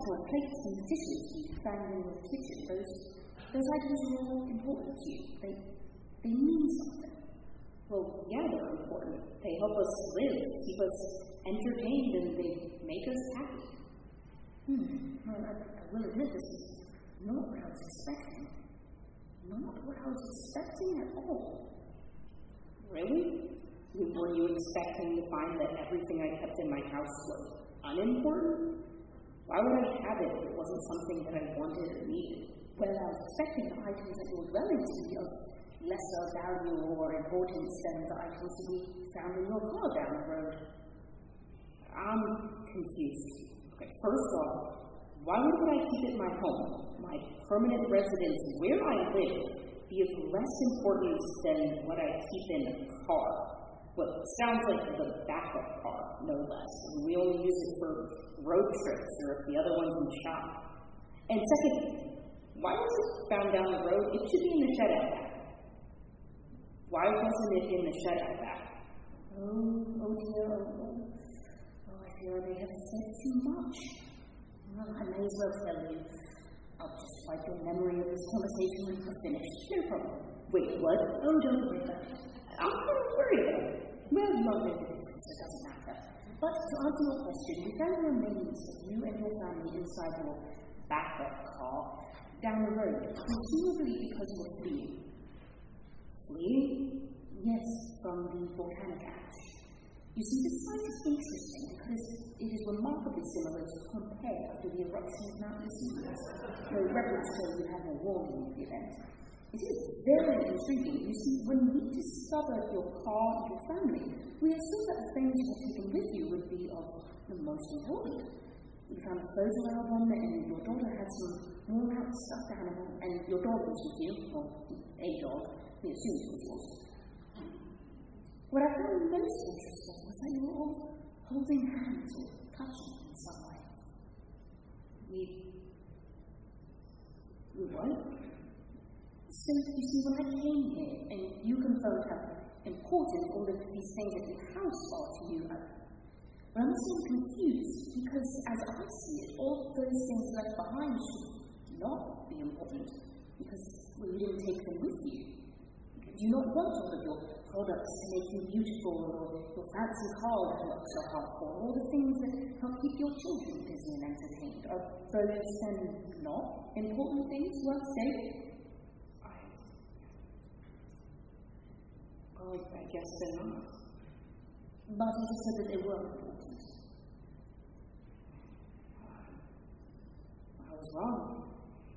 or plates and dishes you found in your kitchen, those items are all important to you. They mean something. Well, yeah, they're important. They help us live, keep us entertained, and they make us happy. Well, I will admit this is not what I was expecting. Not what I was expecting at all. Really? Were you expecting to find that everything I kept in my house was unimportant? Why would I have it if it wasn't something that I wanted or needed? Well, I was expecting the items that you're dwelling to be of lesser value or importance than the items to be found in your car down the road. I'm confused. Okay, first off, why would I keep it in my home, my permanent residence where I live, be of less importance than what I keep in a car? Well, it sounds like the backup car, no less. We only use it for road trips or if the other one's in the shop. And second, why was it found down the road? It should be in the shed out back. Why wasn't it in the shed out back? Oh dear. Oh, I fear I may have said too much. Well, I may as well tell you. I'll just wipe your memory of this conversation when we're finished. No problem. Wait, what? Oh, don't worry about it. I'm kind of worried about it. Well, you won't make a difference. It doesn't matter. But to answer your question, we found the remains of you and your family inside your backup car down the road, presumably because you were fleeing. Fleeing? Yes, from the volcanic ash. You see, this site is interesting because it is remarkably similar to Pompeii after the eruption of Mount Vesuvius. The records show you had no warning of the event. It is very intriguing. You see, when we discovered your car and your family, we assumed that the things you had taken with you would be of the most important. We found a photo album, and your daughter had some worn-out stuffed animal, and your dog was with you, or a dog. We assumed it was yours. What I found most interesting was that you were all holding hands or touching in some way. We what? So, you see, when I came here, and you confirmed how important all of these things at your house are to you, but I'm still confused, because as I see it, all those things left behind should not be important, because you didn't take them with you. Do you not want all of your products to make you beautiful, or your fancy car that you work so hard for, all the things that help keep your children busy and entertained? Are those then not important things worth saving? I guess they're not. But you just said that they were important. I was wrong.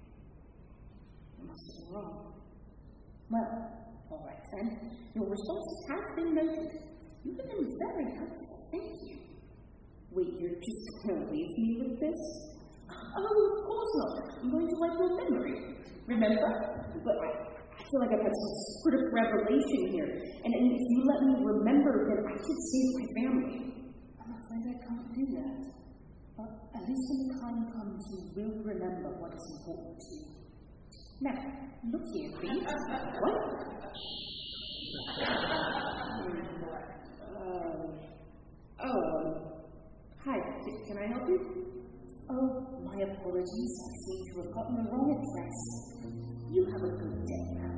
I must have been wrong. Well, all right then. Your responses have been noted. You've been very helpful. Thank you. Wait, you're just going to leave me with this? Oh, of course not. I'm going to wipe your memory. Remember? But I feel like I've had some sort of revelation here. And if you let me remember, then I could save my family. I'm afraid I can't do that. But at least when the time comes, you will remember what is important to you. Now, look here, please. What? Hi, can I help you? Oh, my apologies. I seem to have gotten the wrong address. You have a good day now.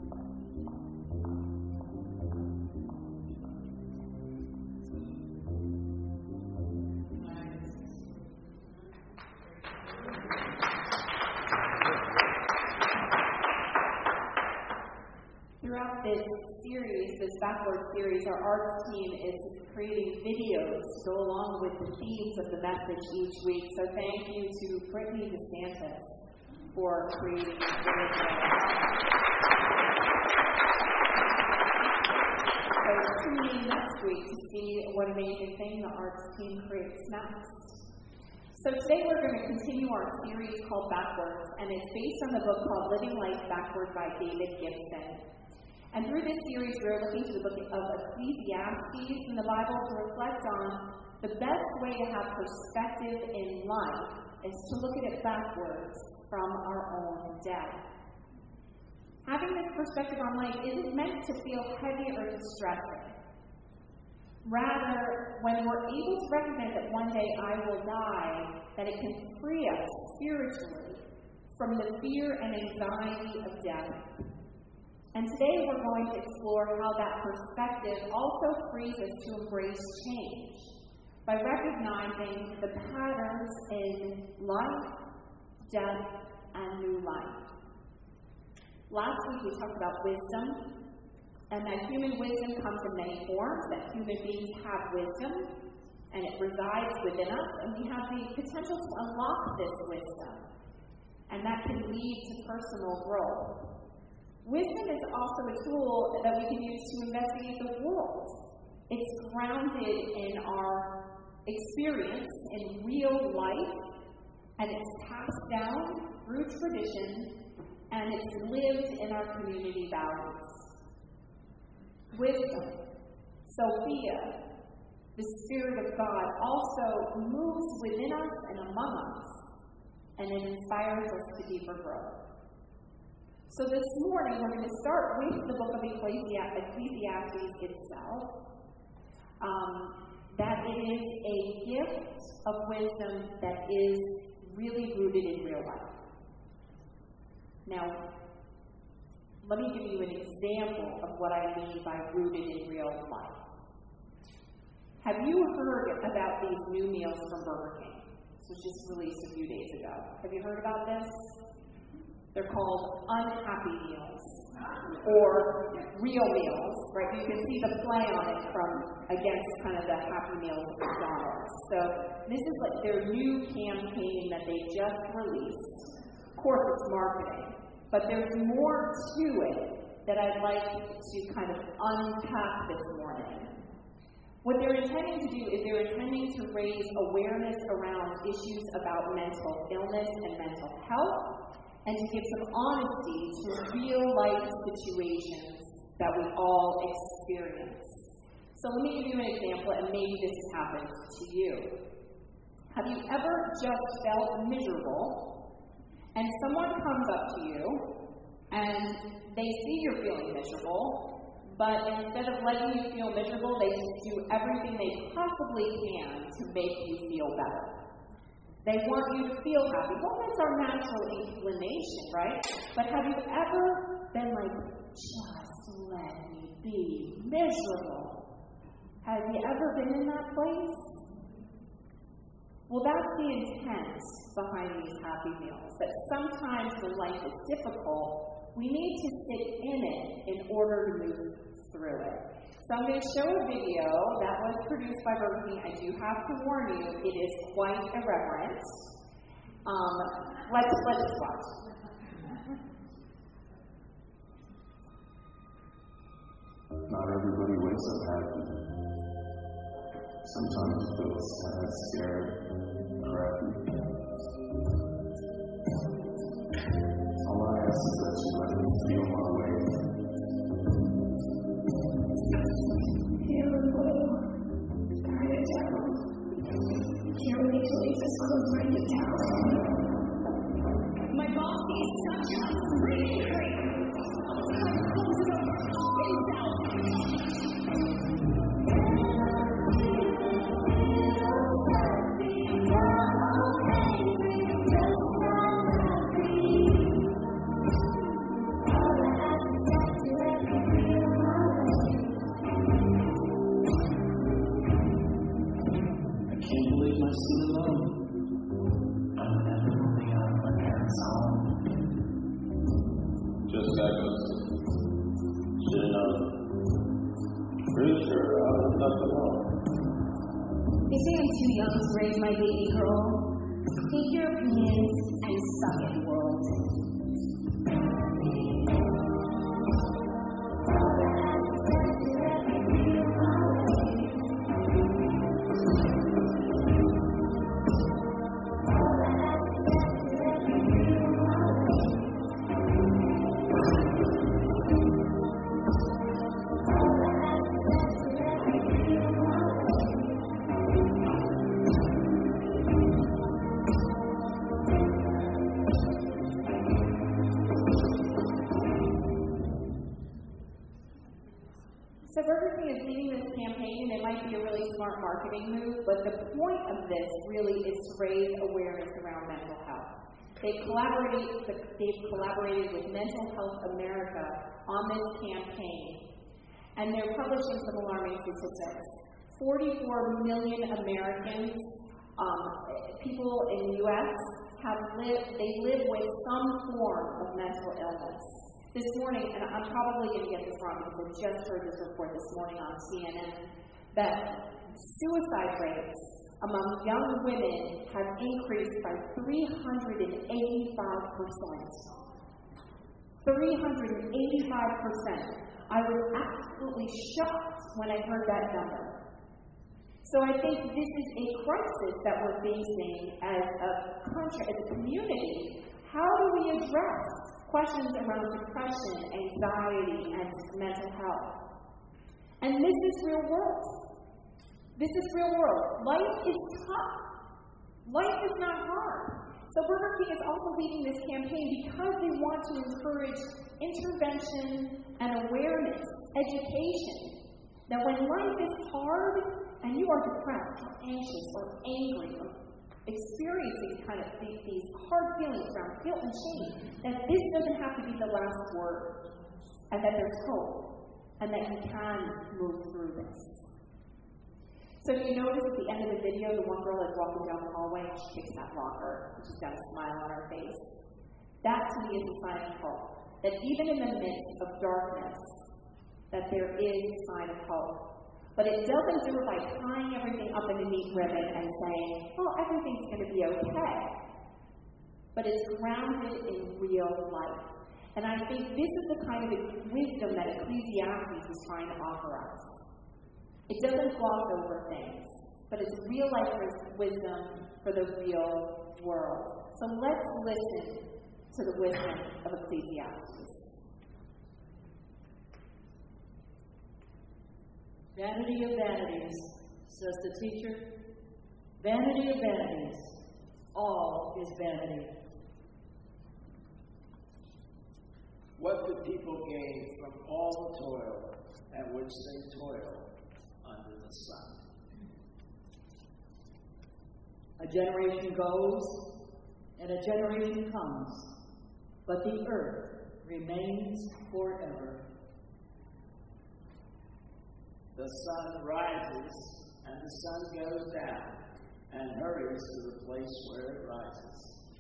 Throughout this series, this Backward series, our arts team is creating videos to go along with the themes of the message each week. So thank you to Brittany DeSantis for creating this video. So tune in next week to see what amazing thing the arts team creates next. So today we're going to continue our series called Backwards, and it's based on the book called Living Life Backward by David Gibson. And through this series, we're looking to the book of Ecclesiastes in the Bible to reflect on the best way to have perspective in life is to look at it backwards from our own death. Having this perspective on life isn't meant to feel heavy or distressing. Rather, when we're able to recognize that one day I will die, that it can free us spiritually from the fear and anxiety of death. And today we're going to explore how that perspective also frees us to embrace change by recognizing the patterns in life, death, and new life. Last week we talked about wisdom, and that human wisdom comes in many forms, that human beings have wisdom, and it resides within us, and we have the potential to unlock this wisdom, and that can lead to personal growth. Wisdom is also a tool that we can use to investigate the world. It's grounded in our experience in real life, and it's passed down through tradition, and it's lived in our community values. Wisdom, Sophia, the Spirit of God, also moves within us and among us, and it inspires us to deeper growth. So this morning, we're going to start with the book of Ecclesiastes itself. That it is a gift of wisdom that is really rooted in real life. Now, let me give you an example of what I mean by rooted in real life. Have you heard about these new meals from Burger King? This was just released a few days ago. Have you heard about this? They're called unhappy meals or real meals, right? You can see the play on it from against kind of the Happy Meals at McDonald's. So this is like their new campaign that they just released. Of course, it's marketing, but there's more to it that I'd like to kind of unpack this morning. What they're intending to do is they're intending to raise awareness around issues about mental illness and mental health, and to give some honesty to real-life situations that we all experience. So let me give you an example, and maybe this has happened to you. Have you ever just felt miserable, and someone comes up to you, and they see you're feeling miserable, but instead of letting you feel miserable, they just do everything they possibly can to make you feel better. They want you to feel happy. Well, that's our natural inclination, right? But have you ever been like, just let me be miserable? Have you ever been in that place? Well, that's the intent behind these happy meals, that sometimes when life is difficult, we need to sit in it in order to move through it. So I'm going to show a video that was produced by Burger King. I do have to warn you, it is quite irreverent. Let's watch. Not everybody wakes up happy. Sometimes you feel sad, scared, crappy. All I ask is that you let me feel my way. Can't wait to leave this close-minded town. My boss is such a really great. Just seconds. Should've known. Pretty sure I was left alone. They say I'm too young to raise my baby girl. Take your opinions and suck it, world. smart marketing move, but the point of this really is to raise awareness around mental health. They've collaborated with Mental Health America on this campaign, and they're publishing some alarming statistics. 44 million Americans, people in the U.S., live with some form of mental illness. This morning, and I'm probably going to get this wrong because I just heard this report this morning on CNN, that suicide rates among young women have increased by 385%. 385%. I was absolutely shocked when I heard that number. So I think this is a crisis that we're facing as a country, as a community. How do we address questions around depression, anxiety, and mental health? And this is real world. This is real world. Life is tough. Life is not hard. So Burger King is also leading this campaign because they want to encourage intervention and awareness, education. That when life is hard and you are depressed or anxious or angry or experiencing kind of these hard feelings around guilt and shame, that this doesn't have to be the last word, and that there's hope, and that you can move through this. So if you notice at the end of the video, the one girl is walking down the hallway and she kicks that locker, and she's got a smile on her face. That to me is a sign of hope. That even in the midst of darkness, that there is a sign of hope. But it doesn't do it by tying everything up in a neat ribbon and saying, oh, everything's going to be okay. But it's grounded in real life. And I think this is the kind of wisdom that Ecclesiastes is trying to offer us. It doesn't gloss over things, but it's real life wisdom for the real world. So let's listen to the wisdom of Ecclesiastes. Vanity of vanities, says the teacher. Vanity of vanities, all is vanity. What do people gain from all the toil at which they toil under the sun? A generation goes, and a generation comes, but the earth remains forever. The sun rises, and the sun goes down, and hurries to the place where it rises.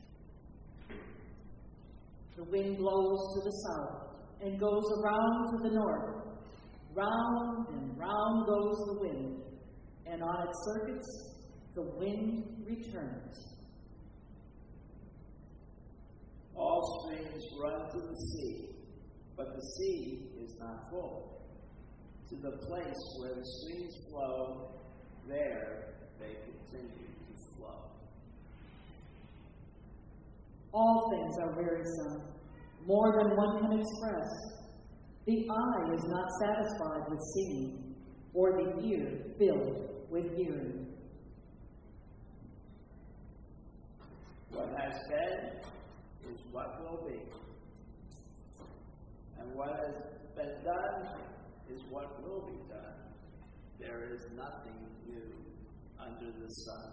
The wind blows to the south, and goes around to the north. Round and round goes the wind, and on its circuits the wind returns. All streams run to the sea, but the sea is not full. To the place where the streams flow, there they continue to flow. All things are wearisome, more than one can express. The eye is not satisfied with seeing, or the ear filled with hearing. What has been is what will be. And what has been done is what will be done. There is nothing new under the sun.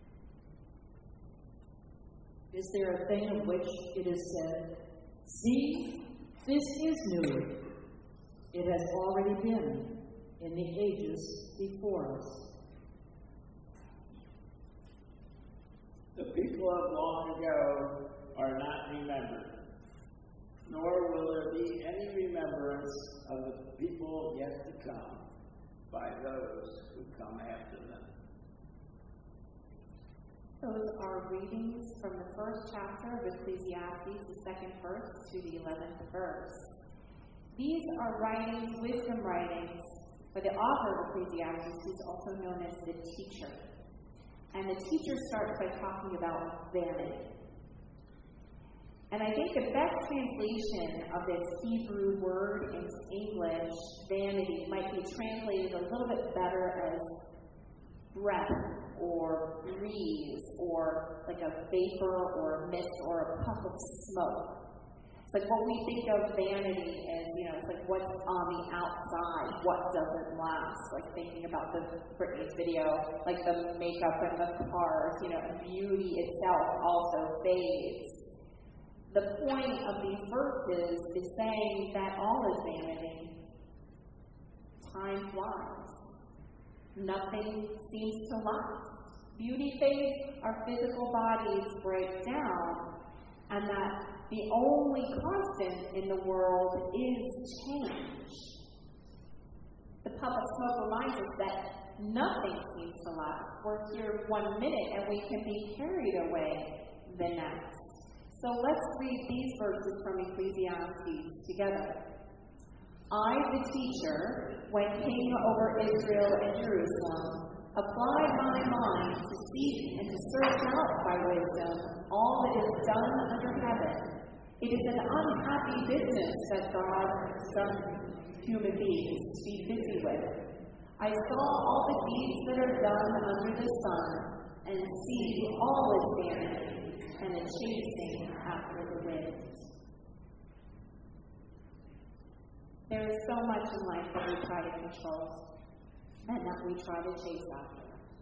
Is there a thing of which it is said, see, this is new? It has already been in the ages before us. The people of long ago are not remembered, nor will there be any remembrance of the people yet to come by those who come after them. Those are readings from the first chapter of Ecclesiastes, the second verse to the 11th verse. These are writings, wisdom writings, by the author of Ecclesiastes, who's also known as the teacher. And the teacher starts by talking about vanity. And I think the best translation of this Hebrew word into English, vanity, might be translated a little bit better as breath or breeze or like a vapor or a mist or a puff of smoke. So like what we think of vanity as, it's like what's on the outside, what doesn't last. Like thinking about Britney's video, like the makeup and the cars, beauty itself also fades. The point of these verses is saying that all is vanity. Time flies. Nothing seems to last. Beauty fades, our physical bodies break down, and that the only constant in the world is change. The public smoke reminds us that nothing seems to last. We're here 1 minute and we can be carried away the next. So let's read these verses from Ecclesiastes together. I, the teacher, when king over Israel and Jerusalem, applied my mind to seek and to search out by wisdom all that is done under heaven. It is an unhappy business that God has done human beings to be busy with. I saw all the deeds that are done under the sun, and see all is vanity and a chasing after the wind. There is so much in life that we try to control and that we try to chase after.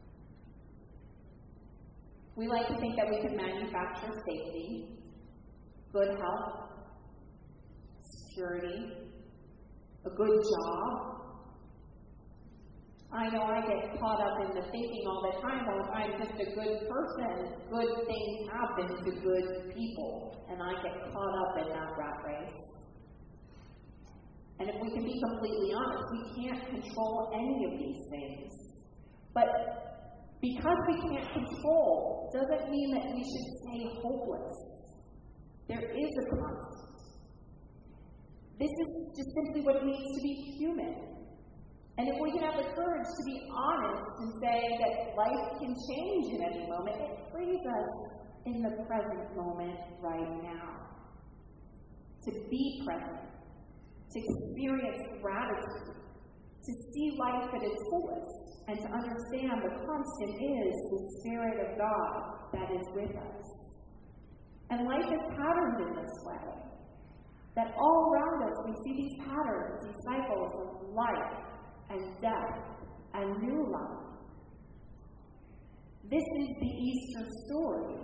We like to think that we can manufacture safety, good health, security, a good job. I know I get caught up in the thinking all the time, well, if I'm just a good person, good things happen to good people, and I get caught up in that rat race. And if we can be completely honest, we can't control any of these things. But because we can't control doesn't mean that we should stay hopeless. There is a constant. This is just simply what it means to be human. And if we can have the courage to be honest and say that life can change at any moment, it frees us in the present moment right now. To be present. To experience gratitude, to see life at its fullest, and to understand the constant is the Spirit of God that is with us. And life is patterned in this way, that all around us we see these patterns, these cycles of life and death and new life. This is the Easter story.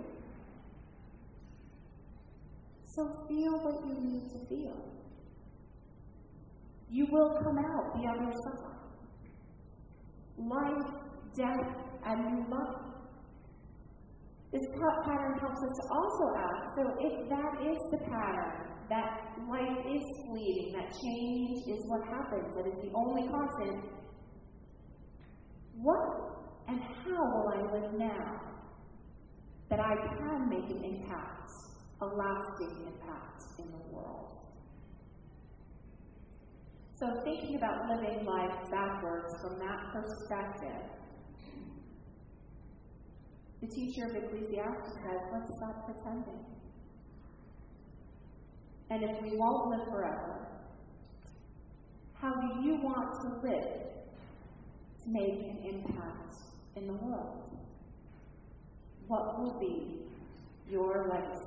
So feel what you need to feel. You will come out the other side. Life, death, and new life. This pattern helps us to also ask, so if that is the pattern, that life is fleeting, that change is what happens, that is the only constant, what and how will I live now that I can make an impact, a lasting impact in the world? So thinking about living life backwards from that perspective, the teacher of Ecclesiastes says, let's stop pretending. And if we won't live forever, how do you want to live to make an impact in the world? What will be your legacy?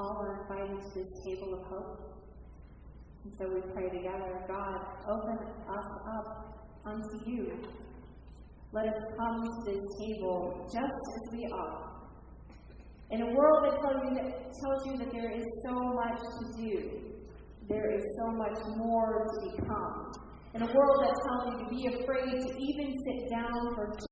all are invited to this table of hope. And so we pray together, God, open us up unto you. Let us come to this table just as we are. In a world that tells you that there is so much to do, there is so much more to become. In a world that tells you to be afraid to even sit down for